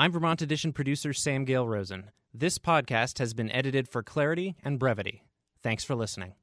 I'm Vermont Edition producer Sam Gale Rosen. This podcast has been edited for clarity and brevity. Thanks for listening.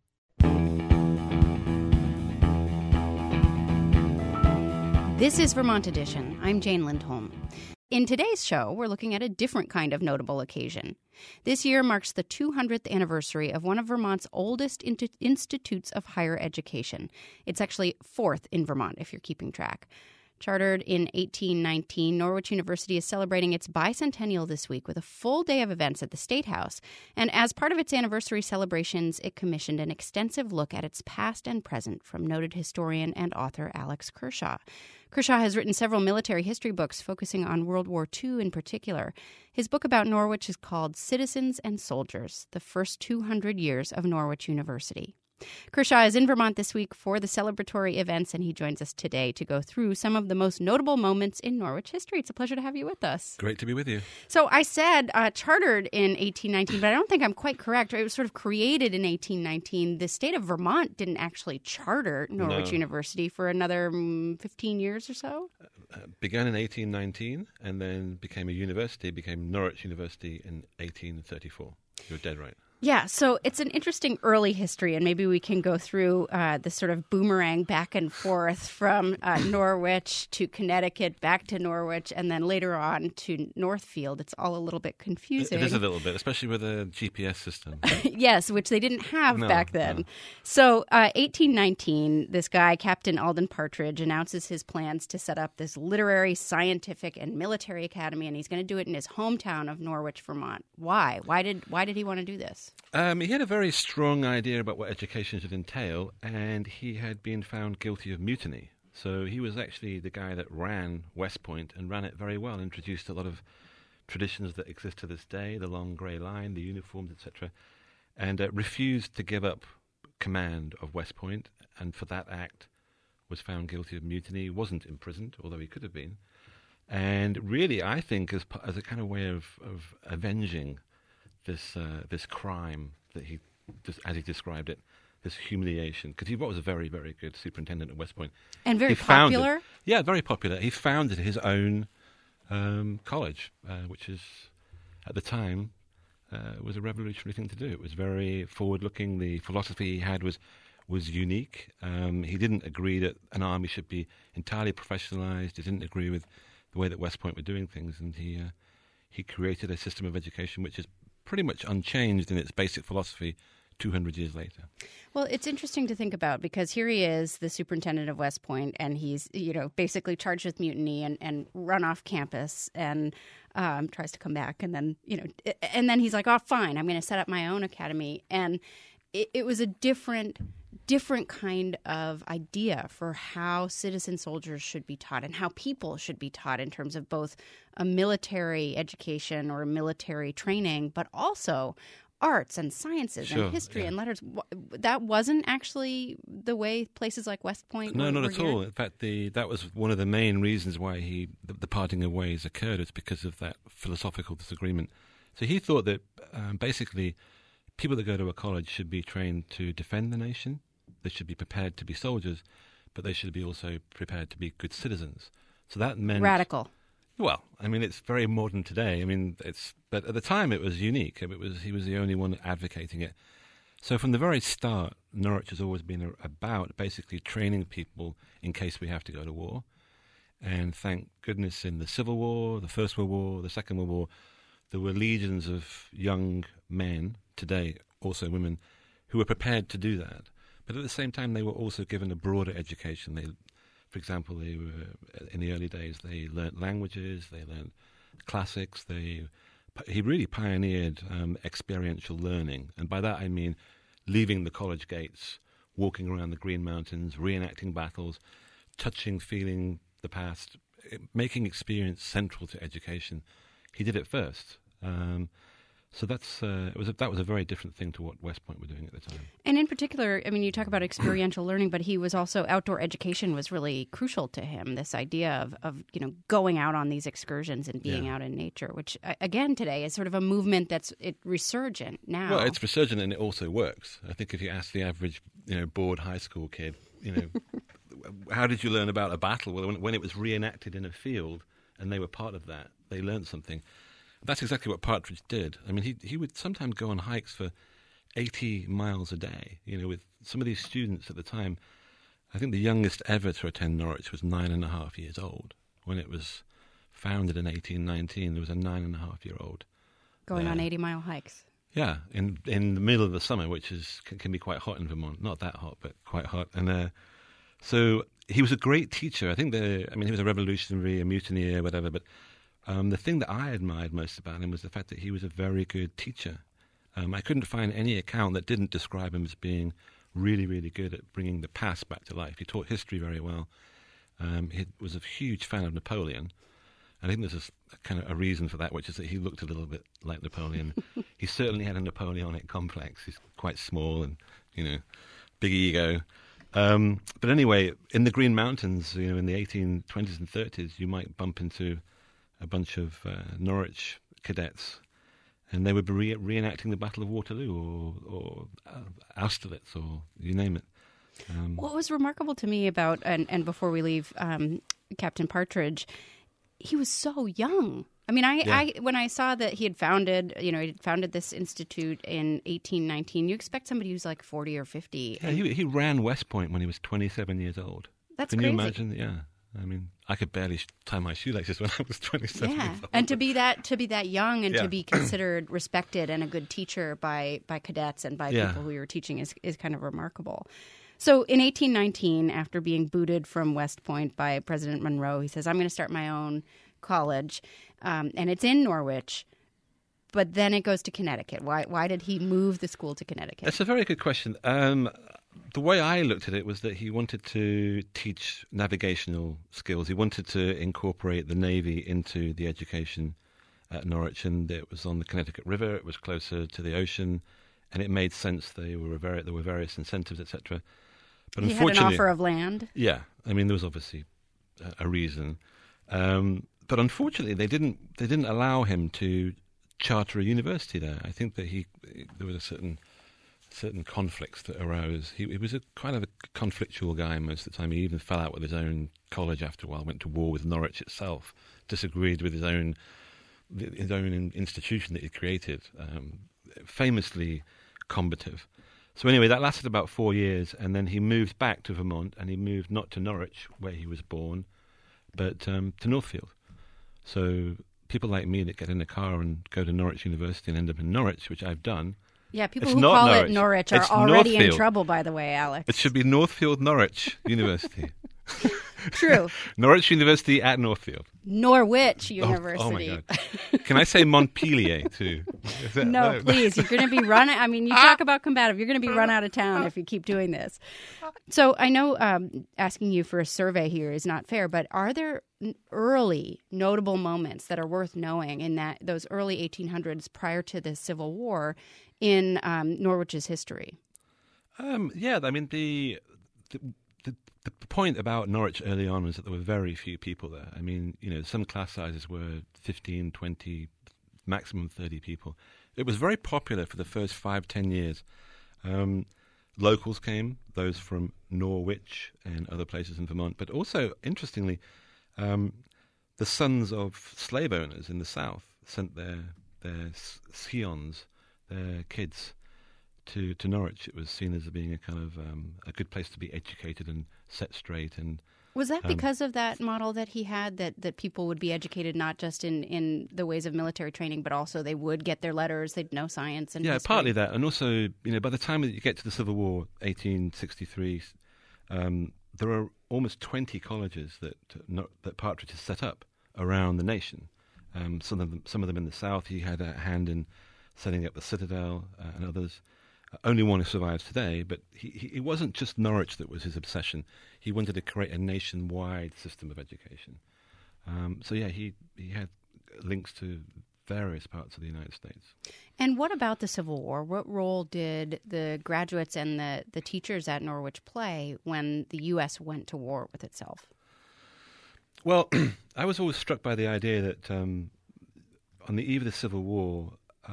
This is Vermont Edition. I'm Jane Lindholm. In today's show, we're looking at a different kind of notable occasion. This year marks the 200th anniversary of one of Vermont's oldest institutes of higher education. It's actually fourth in Vermont, if you're keeping track. Chartered in 1819, Norwich University is celebrating its bicentennial this week with a full day of events at the State House. And as part of its anniversary celebrations, it commissioned an extensive look at its past and present from noted historian and author Alex Kershaw. Kershaw has written several military history books focusing on World War II in particular. His book about Norwich is called Citizens and Soldiers, the First 200 Years of Norwich University. Kershaw is in Vermont this week for the celebratory events, and he joins us today to go through some of the most notable moments in Norwich history. It's a pleasure to have you with us. Great to be with you. So I said chartered in 1819, but I don't think I'm quite correct. It was sort of created in 1819. The state of Vermont didn't actually charter Norwich University for another 15 years or so? Began in 1819 and then became a university, became Norwich University in 1834. You're dead right. Yeah, so it's an interesting early history, and maybe we can go through this sort of boomerang back and forth from Norwich to Connecticut, back to Norwich, and then later on to Northfield. It's all a little bit confusing. It is a little bit, especially with a GPS system. Yes, which they didn't have back then. No. So 1819, this guy, Captain Alden Partridge, announces his plans to set up this literary, scientific, and military academy, and he's going to do it in his hometown of Norwich, Vermont. Why? Why did he want to do this? He had a very strong idea about what education should entail, and he had been found guilty of mutiny. So he was actually the guy that ran West Point and ran it very well, introduced a lot of traditions that exist to this day, the long grey line, the uniforms, etc., and refused to give up command of West Point, and for that act was found guilty of mutiny, wasn't imprisoned, although he could have been. And really, I think, as a kind of way of avenging this crime that he, as he described it, this humiliation, because he was a very, very good superintendent at West Point. And very popular? Yeah, very popular. He founded his own college, which is, at the time, was a revolutionary thing to do. It was very forward-looking. The philosophy he had was unique. He didn't agree that an army should be entirely professionalized. He didn't agree with the way that West Point were doing things, and he created a system of education which is pretty much unchanged in its basic philosophy 200 years later. Well, it's interesting to think about because here he is, the superintendent of West Point, and he's, basically charged with mutiny and run off campus and tries to come back. And then, and then he's like, oh, fine, I'm going to set up my own academy. And it was a different kind of idea for how citizen soldiers should be taught and how people should be taught in terms of both a military education or military training, but also arts and sciences and history and letters. That wasn't actually the way places like West Point were. No, not at all. In fact, that was one of the main reasons why the parting of ways occurred. It's because of that philosophical disagreement. So he thought that basically people that go to a college should be trained to defend the nation. They should be prepared to be soldiers, but they should be also prepared to be good citizens. So that meant radical. Well, I mean, it's very modern today. I mean, but at the time it was unique. He was the only one advocating it. So from the very start, Norwich has always been about basically training people in case we have to go to war. And thank goodness, in the Civil War, the First World War, the Second World War, there were legions of young men, today also women, who were prepared to do that. But at the same time, they were also given a broader education. For example, they were in the early days, they learnt languages, they learnt classics. He really pioneered experiential learning. And by that I mean leaving the college gates, walking around the Green Mountains, reenacting battles, touching, feeling the past, making experience central to education. He did it first. So that was a very different thing to what West Point were doing at the time. And in particular, I mean, you talk about experiential learning, but he was also outdoor education was really crucial to him. This idea of going out on these excursions and being out in nature, which again today is sort of a movement that's resurgent now. Well, it's resurgent and it also works. I think if you ask the average bored high school kid, how did you learn about a battle? Well, when it was reenacted in a field and they were part of that, they learned something. That's exactly what Partridge did. I mean, he would sometimes go on hikes for 80 miles a day, with some of these students at the time. I think the youngest ever to attend Norwich was 9.5 years old. When it was founded in 1819, there was a 9.5-year-old. Going on 80-mile hikes. Yeah, in the middle of the summer, which can be quite hot in Vermont. Not that hot, but quite hot. And so he was a great teacher. I think he was a revolutionary, a mutineer, whatever, but the thing that I admired most about him was the fact that he was a very good teacher. I couldn't find any account that didn't describe him as being really, really good at bringing the past back to life. He taught history very well. He was a huge fan of Napoleon. I think there's kind of a reason for that, which is that he looked a little bit like Napoleon. He certainly had a Napoleonic complex. He's quite small and, big ego. But anyway, in the Green Mountains, in the 1820s and 30s, you might bump into a bunch of Norwich cadets, and they would be reenacting the Battle of Waterloo or Austerlitz or you name it. What was remarkable to me about, and before we leave Captain Partridge, he was so young. I mean, I when I saw that he had founded this institute in 1819, you expect somebody who's like 40 or 50. Yeah, he ran West Point when he was 27 years old. That's Can crazy. you imagine? Yeah. I mean, I could barely tie my shoelaces when I was 27 years old. And to be that young and to be considered respected and a good teacher by cadets and by people who you were teaching is kind of remarkable. So in 1819, after being booted from West Point by President Monroe, he says, I'm going to start my own college, and it's in Norwich, but then it goes to Connecticut. Why did he move the school to Connecticut? That's a very good question. The way I looked at it was that he wanted to teach navigational skills. He wanted to incorporate the Navy into the education at Norwich, and it was on the Connecticut River. It was closer to the ocean, and it made sense. There were various incentives, etc. But he had an offer of land. Yeah, I mean there was obviously a reason, but unfortunately they didn't allow him to charter a university there. I think that there was a certain conflicts that arose. He was a kind of a conflictual guy most of the time. He even fell out with his own college after a while. Went to war with Norwich itself. Disagreed with his own institution that he created. Famously combative. So anyway, that lasted about 4 years, and then he moved back to Vermont, and he moved not to Norwich, where he was born, but to Northfield. So people like me that get in a car and go to Norwich University and end up in Norwich, which I've done. Yeah, people who call it Norwich are already in trouble, by the way, Alex. It should be Northfield Norwich University. True. Norwich University at Northfield. Norwich University. Oh my God. Can I say Montpellier too? No, please. You're going to be run. I mean, you talk about combative. You're going to be run out of town if you keep doing this. So I know asking you for a survey here is not fair, but are there early notable moments that are worth knowing in those early 1800s prior to the Civil War in Norwich's history? Yeah, I mean the point about Norwich early on was that there were very few people there. I mean, some class sizes were 15, 20, maximum 30 people. It was very popular for the first 5-10 years. Locals came, those from Norwich and other places in Vermont, but also, interestingly, the sons of slave owners in the South sent their scions, their kids, to Norwich. It was seen as being a kind of a good place to be educated and set straight. And was that because of that model that he had, that people would be educated not just in the ways of military training, but also they would get their letters, they'd know science and history? Partly that, and also by the time that you get to the Civil War, 1863, there are almost 20 colleges that Partridge has set up around the nation. Some of them in the South. He had a hand in setting up the Citadel and others. Only one who survives today, but he wasn't just Norwich that was his obsession. He wanted to create a nationwide system of education. He had links to various parts of the United States. And what about the Civil War? What role did the graduates and the teachers at Norwich play when the U.S. went to war with itself? Well, I was always struck by the idea that on the eve of the Civil War,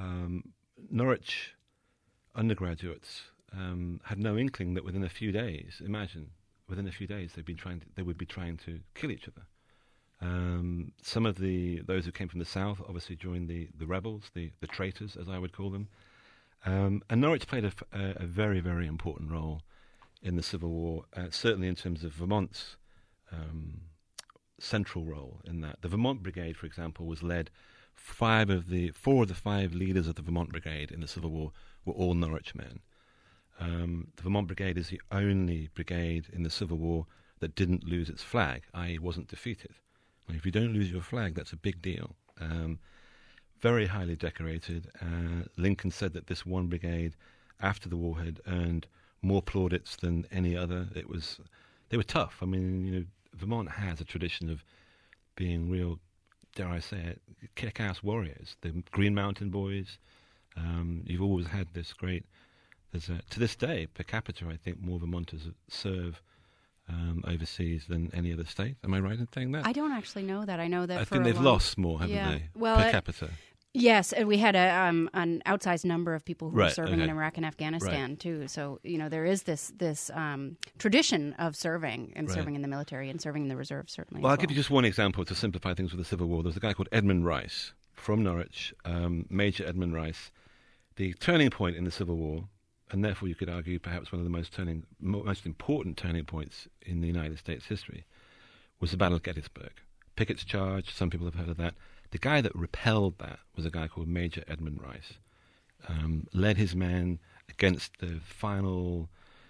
Norwich undergraduates had no inkling that within a few days, they would be trying to kill each other. Some of those who came from the south obviously joined the rebels, the traitors, as I would call them. And Norwich played a very, very important role in the Civil War, certainly in terms of Vermont's central role in that. The Vermont Brigade, for example, was led. Four of the five leaders of the Vermont Brigade in the Civil War were all Norwich men. The Vermont Brigade is the only brigade in the Civil War that didn't lose its flag, i.e. wasn't defeated. Well, if you don't lose your flag, that's a big deal. Very highly decorated. Lincoln said that this one brigade, after the war, had earned more plaudits than any other. They were tough. I mean, Vermont has a tradition of being real, dare I say it, kick-ass warriors. The Green Mountain Boys. You've always had this great. To this day, per capita, I think more Vermonters serve overseas than any other state. Am I right in saying that? I don't actually know that. I know that I think they've lost more, haven't they? Well, per capita. Yes, we had an outsized number of people who were serving in Iraq and Afghanistan too. So there is this tradition of serving and serving in the military and serving in the reserve, certainly. Well, I'll give you just one example to simplify things with the Civil War. There's a guy called Edmund Rice from Norwich, Major Edmund Rice. The turning point in the Civil War, and therefore you could argue perhaps one of the most important turning points in the United States history, was the Battle of Gettysburg. Pickett's Charge, some people have heard of that. The guy that repelled that was a guy called Major Edmund Rice. Led his men against the final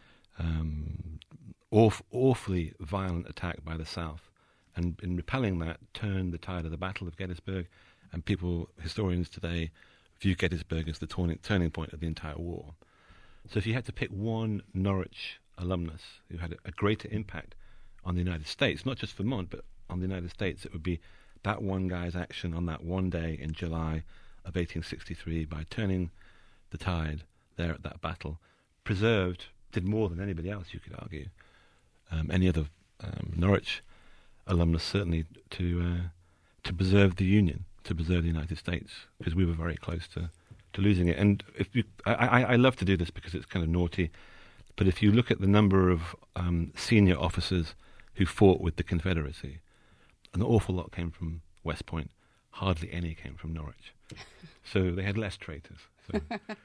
awfully violent attack by the South, and in repelling that turned the tide of the Battle of Gettysburg, and historians today, view Gettysburg as the turning point of the entire war. So if you had to pick one Norwich alumnus who had a greater impact on the United States, not just Vermont, but on the United States, it would be that one guy's action on that one day in July of 1863 by turning the tide there at that battle. Did more than anybody else, you could argue. Any other Norwich alumnus, certainly, to preserve the Union, to preserve the United States, because we were very close to losing it. And I love to do this because it's kind of naughty, but if you look at the number of senior officers who fought with the Confederacy, an awful lot came from West Point. Hardly any came from Norwich. So they had less traitors. So.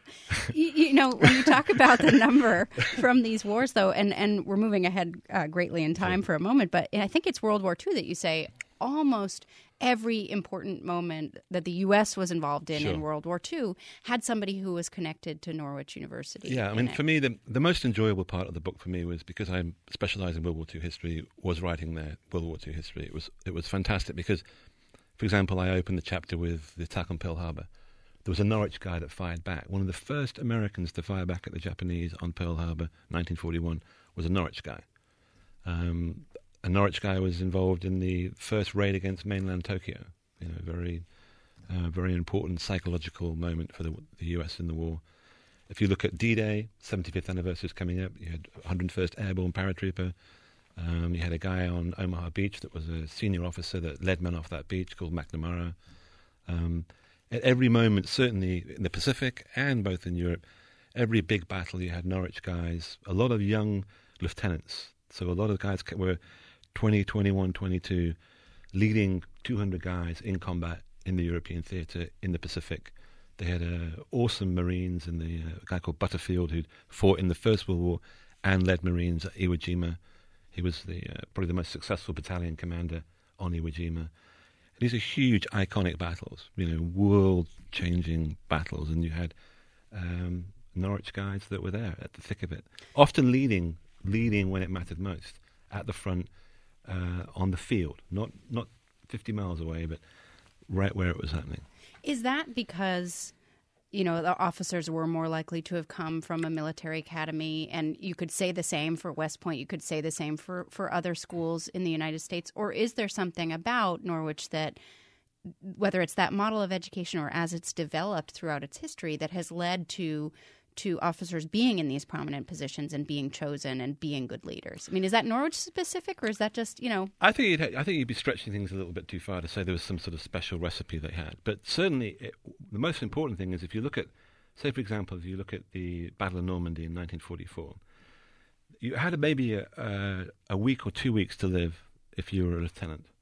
When you talk about the number from these wars, though, and we're moving ahead greatly in time for a moment, but I think it's World War II that you say almost every important moment that the U.S. was involved in World War II had somebody who was connected to Norwich University. Yeah, I mean, for me, the most enjoyable part of the book for me was, because I specialize in World War II history, was writing their World War II history. It was fantastic because, for example, I opened the chapter with the attack on Pearl Harbor. There was a Norwich guy that fired back. One of the first Americans to fire back at the Japanese on Pearl Harbor, 1941, was a Norwich guy. A Norwich guy was involved in the first raid against mainland Tokyo. Very important psychological moment for the U.S. in the war. If you look at D-Day, 75th anniversary is coming up. You had 101st Airborne Paratrooper. You had a guy on Omaha Beach that was a senior officer that led men off that beach called McNamara. At every moment, certainly in the Pacific and both in Europe, every big battle you had Norwich guys, a lot of young lieutenants. So a lot of guys were 20, 21, 22, leading 200 guys in combat in the European theatre in the Pacific. They had awesome Marines, and a guy called Butterfield who'd fought in the First World War and led Marines at Iwo Jima. He was probably the most successful battalion commander on Iwo Jima. These are huge, iconic battles, world-changing battles, and you had Norwich guys that were there at the thick of it, often leading when it mattered most, at the front, on the field, not 50 miles away, but right where it was happening. Is that because, the officers were more likely to have come from a military academy, and you could say the same for West Point, you could say the same for other schools in the United States, or is there something about Norwich that, whether it's that model of education or as it's developed throughout its history, that has led to officers being in these prominent positions and being chosen and being good leaders? I mean, is that Norwich specific, or is that just, I think you'd be stretching things a little bit too far to say there was some sort of special recipe they had. But certainly, the most important thing is if you look at, say, for example, if you look at the Battle of Normandy in 1944, you had maybe a week or 2 weeks to live if you were a lieutenant.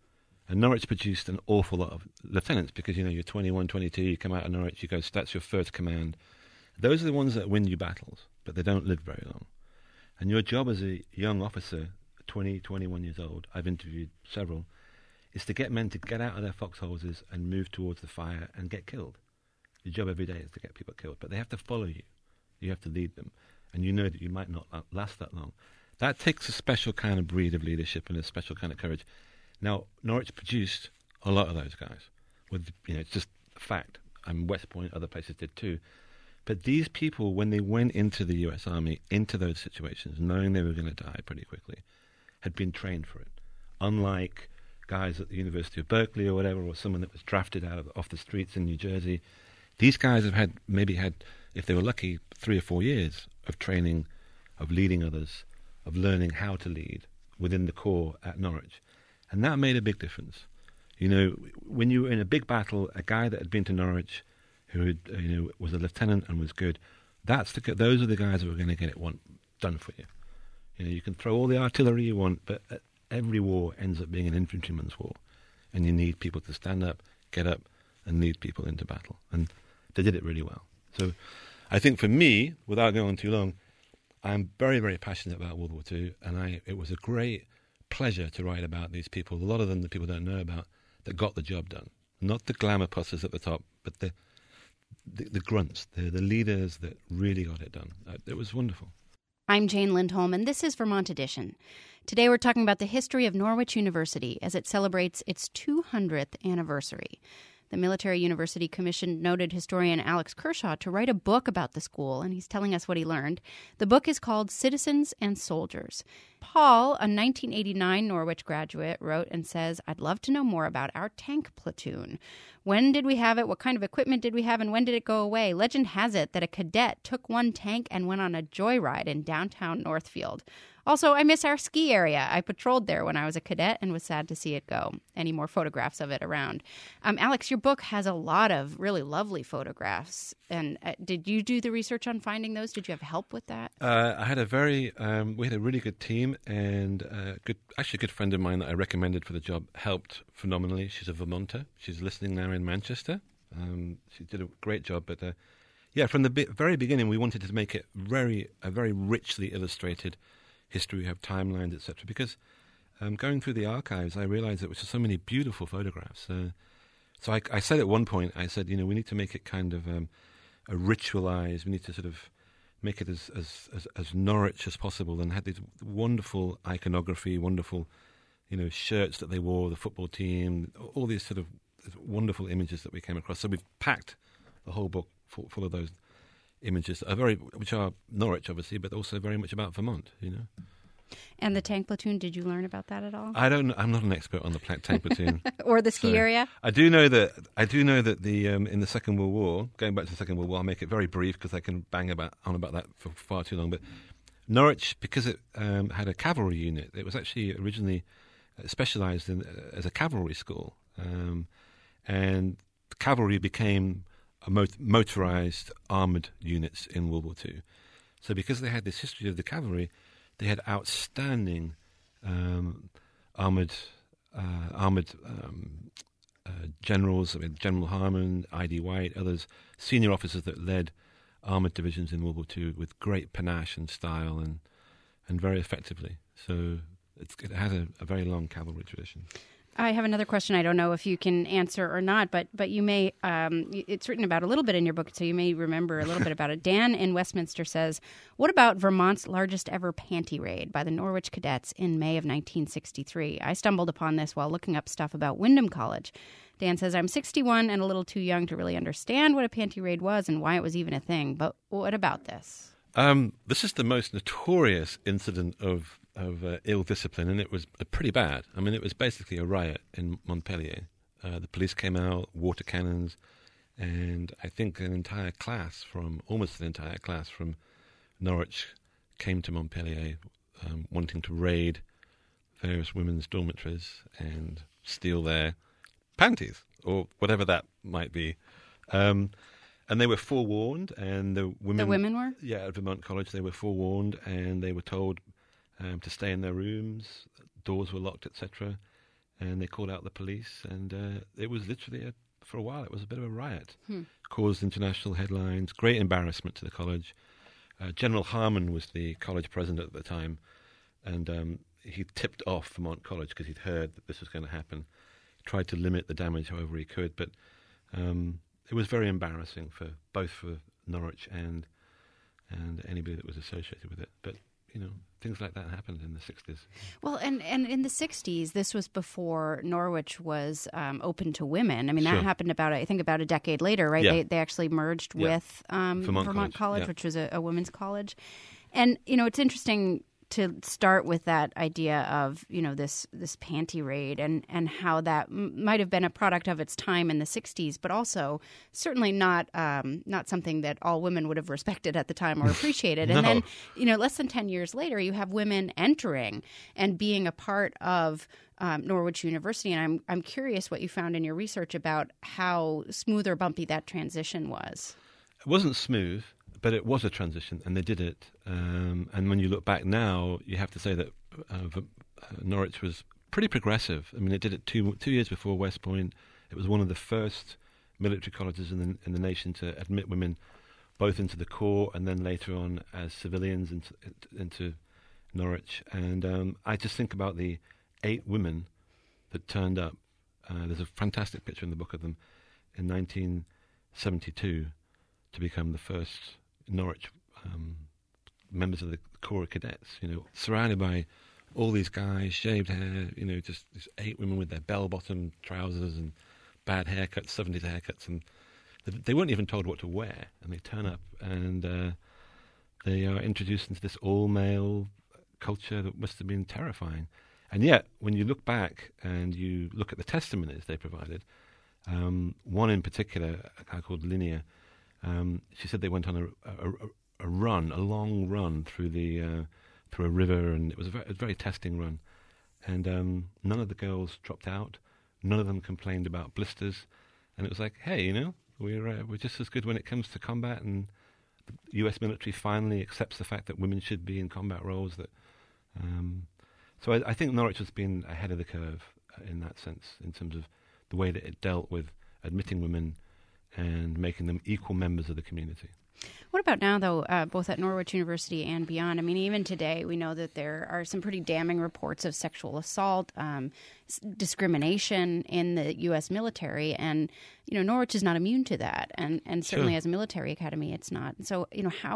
And Norwich produced an awful lot of lieutenants because, you're 21, 22, you come out of Norwich, you go, that's your first command. Those are the ones that win you battles, but they don't live very long. And your job as a young officer, 20, 21 years old, I've interviewed several, is to get men to get out of their foxholes and move towards the fire and get killed. Your job every day is to get people killed, but they have to follow you. You have to lead them, and you know that you might not last that long. That takes a special kind of breed of leadership and a special kind of courage. Now, Norwich produced a lot of those guys. It's just a fact. West Point, other places did too. But these people, when they went into the U.S. Army, into those situations, knowing they were going to die pretty quickly, had been trained for it. Unlike guys at the University of Berkeley or whatever, or someone that was drafted off the streets in New Jersey, these guys have maybe had, if they were lucky, 3 or 4 years of training, of leading others, of learning how to lead within the corps at Norwich. And that made a big difference. When you were in a big battle, a guy that had been to Norwich, who had, was a lieutenant and was good, those are the guys who are going to get it done for you. You can throw all the artillery you want, but every war ends up being an infantryman's war. And you need people to stand up, get up, and lead people into battle. And they did it really well. So I think for me, without going on too long, I'm very, very passionate about World War II, and it was a great pleasure to write about these people. A lot of them that people don't know about, that got the job done. Not the glamour pussers at the top, but the grunts, the leaders that really got it done. It was wonderful. I'm Jane Lindholm, and this is Vermont Edition. Today we're talking about the history of Norwich University as it celebrates its 200th anniversary. The Military University commissioned noted historian Alex Kershaw to write a book about the school, and he's telling us what he learned. The book is called Citizens and Soldiers. Paul, a 1989 Norwich graduate, wrote and says, "I'd love to know more about our tank platoon. When did we have it? What kind of equipment did we have? And when did it go away? Legend has it that a cadet took one tank and went on a joyride in downtown Northfield. Also, I miss our ski area. I patrolled there when I was a cadet and was sad to see it go." Any more photographs of it around? Alex, your book has a lot of really lovely photographs. And did you do the research on finding those? Did you have help with that? I had we had a really good team, and a good friend of mine that I recommended for the job helped phenomenally. She's a Vermonter. She's listening now in Manchester. She did a great job, but from the very beginning, we wanted to make it a very richly illustrated history. We have timelines, etc. Because going through the archives, I realized there were so many beautiful photographs. So I said at one point, I said, we need to make it kind of a ritualized. We need to sort of make it as Norwich as possible, and had this wonderful iconography, wonderful, shirts that they wore, the football team, all these sort of wonderful images that we came across. So we've packed the whole book full of those images, which are Norwich, obviously, but also very much about Vermont, And the tank platoon, did you learn about that at all? I'm not an expert on the tank platoon. Or the ski area? I do know that the in the Second World War, going back to the Second World War, I'll make it very brief because I can bang on about that for far too long. But Norwich, because it had a cavalry unit, it was actually originally specialized as a cavalry school. And the cavalry became motorized armored units in World War II. So because they had this history of the cavalry, they had outstanding armored generals. I mean, General Harmon, I.D. White, others, senior officers that led armored divisions in World War II with great panache and style and very effectively. So it has a very long cavalry tradition. I have another question. I don't know if you can answer or not, but you may, it's written about a little bit in your book, so you may remember a little bit about it. Dan in Westminster says, what about Vermont's largest ever panty raid by the Norwich Cadets in May of 1963? I stumbled upon this while looking up stuff about Windham College. Dan says, I'm 61 and a little too young to really understand what a panty raid was and why it was even a thing. But what about this? This is the most notorious incident of ill discipline, and it was pretty bad. I mean, it was basically a riot in Montpellier. The police came out, water cannons, and I think almost an entire class from Norwich came to Montpellier wanting to raid various women's dormitories and steal their panties, or whatever that might be. And they were forewarned, and the women were? Yeah, at Vermont College, they were forewarned, and they were told to stay in their rooms, doors were locked, etc. and they called out the police, and it was literally, for a while, it was a bit of a riot. Caused international headlines, great embarrassment to the college. General Harmon was the college president at the time, and he tipped off Vermont College because he'd heard that this was going to happen. He tried to limit the damage however he could, but it was very embarrassing for Norwich and anybody that was associated with it. But things like that happened in the 60s. Well, and in the 60s, this was before Norwich was open to women. I mean, Sure. that happened about a decade later, right? Yeah. They actually merged with Vermont College, yeah. which was a women's college. And, it's interesting to start with that idea of, this panty raid and how that might have been a product of its time in the 60s, but also certainly not something that all women would have respected at the time or appreciated. And No. then, less than 10 years later, you have women entering and being a part of Norwich University. And I'm curious what you found in your research about how smooth or bumpy that transition was. It wasn't smooth, but it was a transition, and they did it. And when you look back now, you have to say that Norwich was pretty progressive. I mean, it did it 2 years before West Point. It was one of the first military colleges in the nation to admit women both into the Corps and then later on as civilians into Norwich. And I just think about the 8 women that turned up. There's a fantastic picture in the book of them in 1972 to become the first Norwich members of the Corps of Cadets, surrounded by all these guys, shaved hair, just these 8 women with their bell-bottom trousers and bad haircuts, 70s haircuts, and they weren't even told what to wear, and they turn up and they are introduced into this all-male culture that must have been terrifying. And yet, when you look back and you look at the testimonies they provided, one in particular, a guy called Linnea, she said they went on a long run through a river, and it was a very testing run. And none of the girls dropped out. None of them complained about blisters. And it was like, hey, we're just as good when it comes to combat. And the U.S. military finally accepts the fact that women should be in combat roles. So I think Norwich has been ahead of the curve in that sense, in terms of the way that it dealt with admitting women and making them equal members of the community. What about now, though, both at Norwich University and beyond? I mean, even today, we know that there are some pretty damning reports of sexual assault, discrimination in the U.S. military, and, Norwich is not immune to that, and certainly Sure. as a military academy, it's not. So,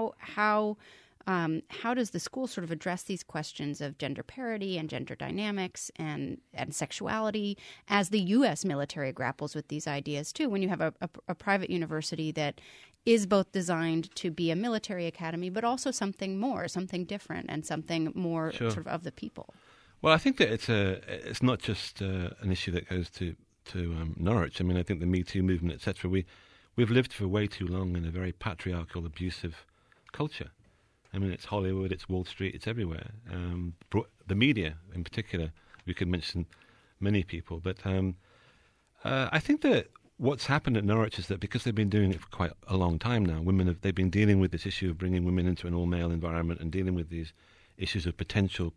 how does the school sort of address these questions of gender parity and gender dynamics and sexuality as the U.S. military grapples with these ideas, too, when you have a private university that is both designed to be a military academy, but also something more, something different, and something more Sure. sort of the people? Well, I think that it's not just an issue that goes to Norwich. I mean, I think the Me Too movement, etc. We've lived for way too long in a very patriarchal, abusive culture. I mean, it's Hollywood, it's Wall Street, it's everywhere. The media, in particular, we could mention many people, but I think that what's happened at Norwich is that because they've been doing it for quite a long time now, they've been dealing with this issue of bringing women into an all-male environment and dealing with these issues of potential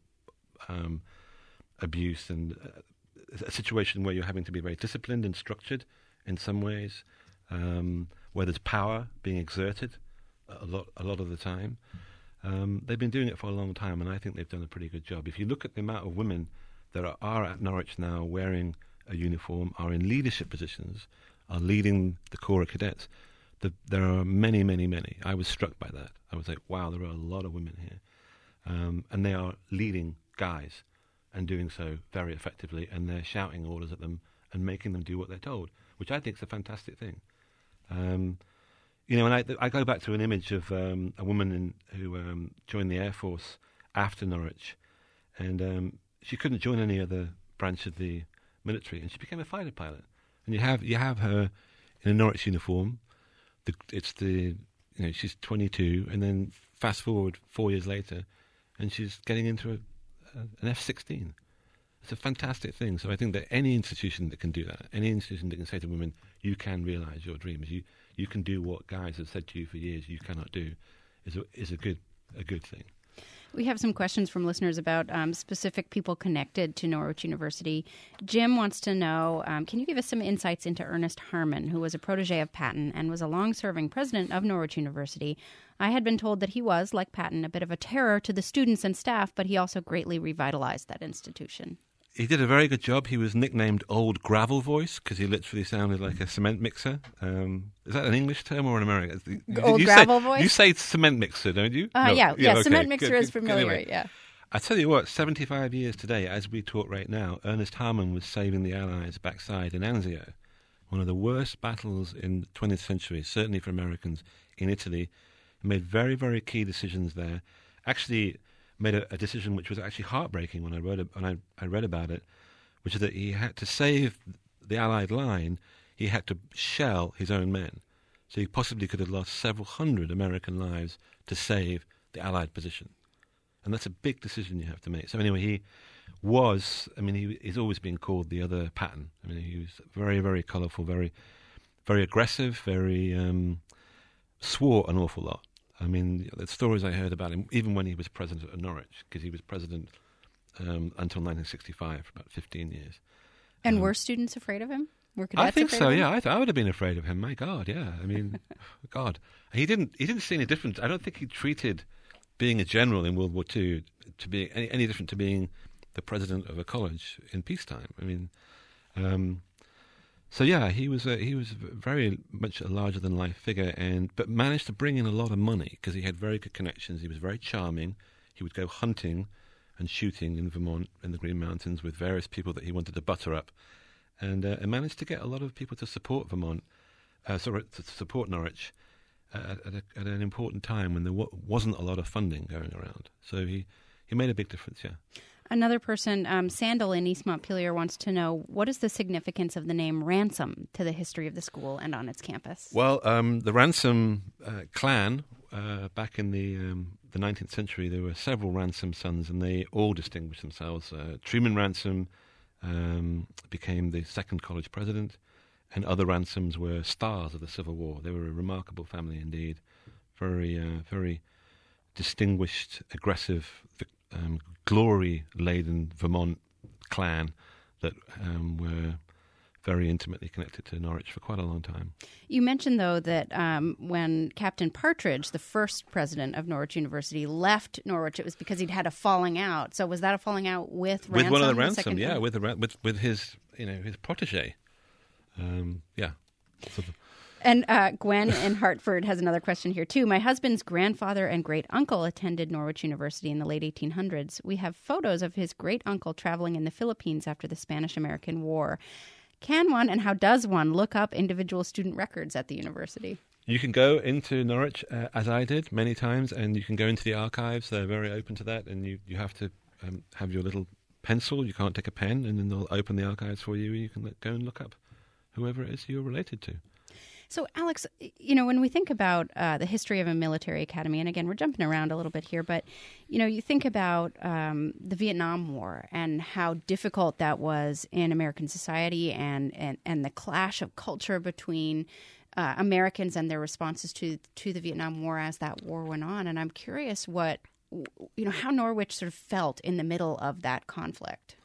abuse and a situation where you're having to be very disciplined and structured in some ways, where there's power being exerted a lot of the time. They've been doing it for a long time, and I think they've done a pretty good job. If you look at the amount of women that are at Norwich now wearing a uniform, are in leadership positions, are leading the Corps of Cadets, there are many, many, many. I was struck by that. I was like, wow, there are a lot of women here. And they are leading guys and doing so very effectively, and they're shouting orders at them and making them do what they're told, which I think is a fantastic thing. And I go back to an image of a woman who joined the Air Force after Norwich, and she couldn't join any other branch of the military, and she became a fighter pilot. And you have her in a Norwich uniform. She's 22, and then fast forward 4 years later, and she's getting into an F-16. It's a fantastic thing. So I think that any institution that can do that, any institution that can say to women, you can realise your dreams, you can do what guys have said to you for years you cannot do, is a good thing. We have some questions from listeners about specific people connected to Norwich University. Jim wants to know, can you give us some insights into Ernest Harman, who was a protege of Patton and was a long-serving president of Norwich University? I had been told that he was, like Patton, a bit of a terror to the students and staff, but he also greatly revitalized that institution. He did a very good job. He was nicknamed Old Gravel Voice because he literally sounded like a cement mixer. Is that an English term or an American? Old Gravel Voice? You say cement mixer, don't you? No. Yeah, okay. Cement mixer is familiar, anyway. yeah. I tell you what, 75 years today, as we talk right now, Ernest Harman was saving the Allies' backside in Anzio, one of the worst battles in the 20th century, certainly for Americans, in Italy. He made very, very key decisions there. Actually made a decision which was actually heartbreaking when I read about it, which is that he had to save the Allied line, he had to shell his own men. So he possibly could have lost several hundred American lives to save the Allied position. And that's a big decision you have to make. So anyway, he's always been called the other Patton. I mean, he was very, very colourful, very, very aggressive, very swore an awful lot. I mean, the stories I heard about him, even when he was president of Norwich, because he was president until 1965 for about 15 years. And were students afraid of him? Were cadets I think afraid so. of him? Yeah, I would have been afraid of him. My God, yeah. I mean, God, he didn't see any difference. I don't think he treated being a general in World War II to be any different to being the president of a college in peacetime. I mean, so yeah, he was very much a larger than life figure, but managed to bring in a lot of money because he had very good connections. He was very charming. He would go hunting and shooting in Vermont in the Green Mountains with various people that he wanted to butter up, and managed to get a lot of people to support to support Norwich at an important time when there wasn't a lot of funding going around. So he made a big difference, yeah. Another person, Sandal in East Montpelier, wants to know, what is the significance of the name Ransom to the history of the school and on its campus? Well, the Ransom clan, back in the 19th century, there were several Ransom sons, and they all distinguished themselves. Truman Ransom became the second college president, and other Ransoms were stars of the Civil War. They were a remarkable family indeed, very, very distinguished, aggressive, glory-laden Vermont clan that were very intimately connected to Norwich for quite a long time. You mentioned, though, that when Captain Partridge, the first president of Norwich University, left Norwich, it was because he'd had a falling out. So was that a falling out with Ransom? With one of the Ransom, yeah, with his his protege, yeah. And Gwen in Hartford has another question here, too. My husband's grandfather and great-uncle attended Norwich University in the late 1800s. We have photos of his great-uncle traveling in the Philippines after the Spanish-American War. Can one, and how does one, look up individual student records at the university? You can go into Norwich, as I did many times, and you can go into the archives. They're very open to that, and you have to have your little pencil. You can't take a pen, and then they'll open the archives for you, and you can go and look up whoever it is you're related to. So, Alex, when we think about the history of a military academy, and again, we're jumping around a little bit here, but, you think about the Vietnam War and how difficult that was in American society and the clash of culture between Americans and their responses to the Vietnam War as that war went on. And I'm curious how Norwich sort of felt in the middle of that conflict.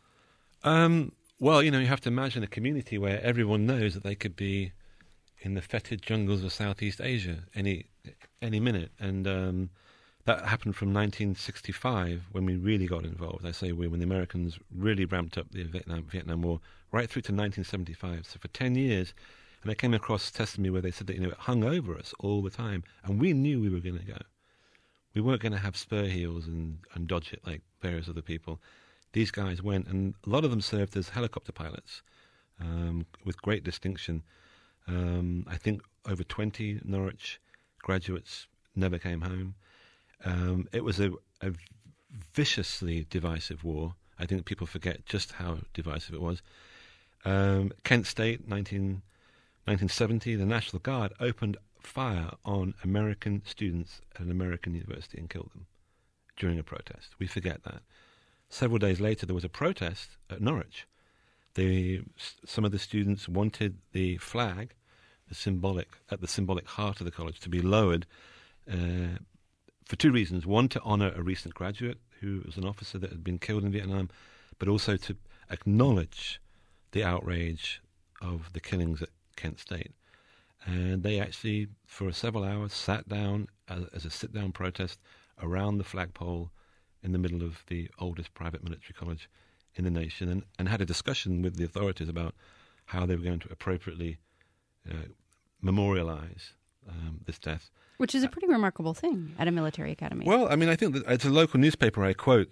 Well, you have to imagine a community where everyone knows that they could be in the fetid jungles of Southeast Asia any minute. And that happened from 1965 when we really got involved. I say when the Americans really ramped up the Vietnam War, right through to 1975. So for 10 years, and I came across testimony where they said that it hung over us all the time, and we knew we were going to go. We weren't going to have spur heels and dodge it like various other people. These guys went, and a lot of them served as helicopter pilots with great distinction. I think over 20 Norwich graduates never came home. It was a viciously divisive war. I think people forget just how divisive it was. Kent State, 1970, the National Guard opened fire on American students at an American university and killed them during a protest. We forget that. Several days later, there was a protest at Norwich. Some of the students wanted the flag, the symbolic heart of the college, to be lowered for two reasons. One, to honor a recent graduate who was an officer that had been killed in Vietnam, but also to acknowledge the outrage of the killings at Kent State. And they actually, for several hours, sat down as a sit-down protest around the flagpole in the middle of the oldest private military college in the nation, and had a discussion with the authorities about how they were going to appropriately memorialize this death. Which is a pretty remarkable thing at a military academy. Well, I mean, I think that it's a local newspaper I quote.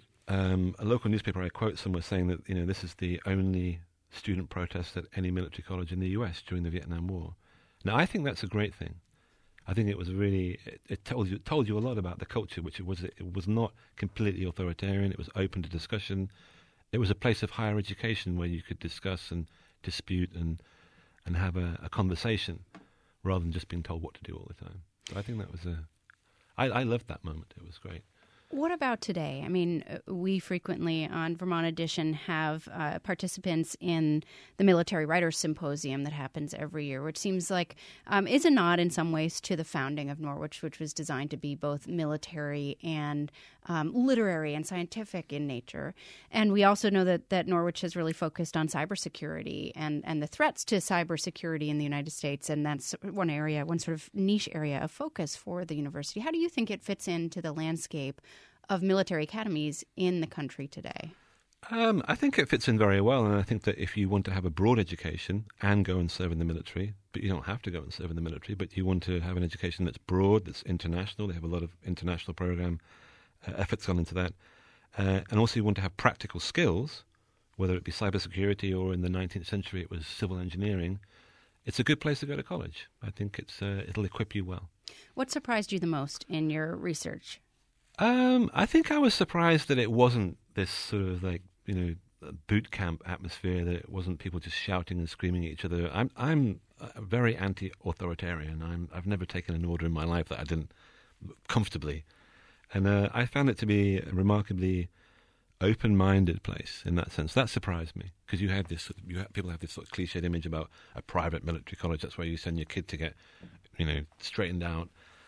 Somewhere saying that this is the only student protest at any military college in the U.S. during the Vietnam War. Now, I think that's a great thing. I think it was it told you a lot about the culture, which it was not completely authoritarian. It was open to discussion. It was a place of higher education where you could discuss and dispute and have a conversation rather than just being told what to do all the time. So I think that was I loved that moment. It was great. What about today? I mean, we frequently on Vermont Edition have participants in the Military Writers Symposium that happens every year, which seems like is a nod in some ways to the founding of Norwich, which was designed to be both military and literary and scientific in nature. And we also know that Norwich has really focused on cybersecurity and the threats to cybersecurity in the United States, and that's one sort of niche area of focus for the university. How do you think it fits into the landscape of military academies in the country today? I think it fits in very well, and I think that if you want to have a broad education and go and serve in the military, but you don't have to go and serve in the military, but you want to have an education that's broad, that's international, they have a lot of international program efforts gone into that, and also you want to have practical skills, whether it be cybersecurity or in the 19th century it was civil engineering, it's a good place to go to college. I think it'll equip you well. What surprised you the most in your research? I think I was surprised that it wasn't this sort of boot camp atmosphere, that it wasn't people just shouting and screaming at each other. I'm very anti-authoritarian. I've never taken an order in my life that I didn't comfortably. And I found it to be a remarkably open-minded place in that sense. That surprised me, because people have this sort of cliched image about a private military college. That's where you send your kid to get, straightened out.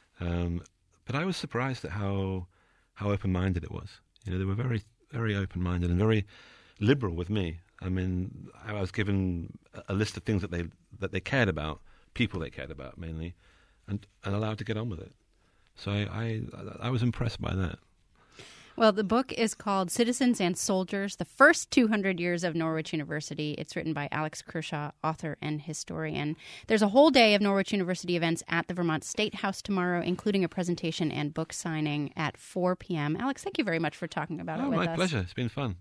But I was surprised at how open-minded it was. They were very, very open-minded and very liberal with me. I mean, I was given a list of things that they cared about, people they cared about mainly, and allowed to get on with it. So I was impressed by that. Well, the book is called Citizens and Soldiers, The First 200 Years of Norwich University. It's written by Alex Kershaw, author and historian. There's a whole day of Norwich University events at the Vermont State House tomorrow, including a presentation and book signing at 4 p.m. Alex, thank you very much for talking about it with us. My pleasure. It's been fun.